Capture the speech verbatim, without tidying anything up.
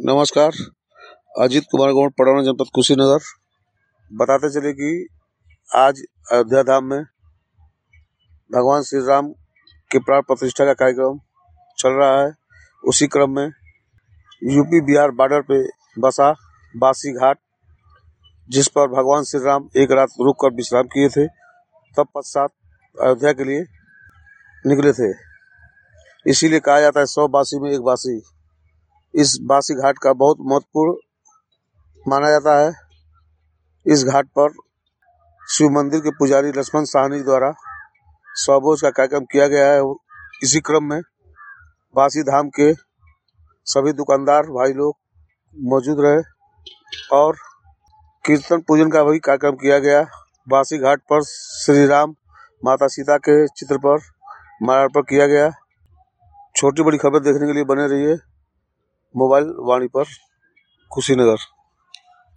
नमस्कार। अजीत कुमार गौड़, पड़ौना जनपद कुशीनगर। बताते चले कि आज अयोध्या धाम में भगवान श्री राम के प्राण प्रतिष्ठा का कार्यक्रम चल रहा है। उसी क्रम में यूपी बिहार बॉर्डर पे बसा बासी घाट, जिस पर भगवान श्री राम एक रात रुक कर विश्राम किए थे, तब पश्चात अयोध्या के लिए निकले थे। इसीलिए कहा जाता है सौ बासी में एक बासी। इस बासी घाट का बहुत महत्वपूर्ण माना जाता है। इस घाट पर शिव मंदिर के पुजारी लक्ष्मण साहनी द्वारा स्वभोज का कार्यक्रम किया गया है। इसी क्रम में बासी धाम के सभी दुकानदार भाई लोग मौजूद रहे और कीर्तन पूजन का भी कार्यक्रम किया गया। बासी घाट पर श्री राम माता सीता के चित्र पर माल्यार्पण किया गया। छोटी बड़ी खबर देखने के लिए बने रहिए मोबाइल वाणी पर कुशीनगर।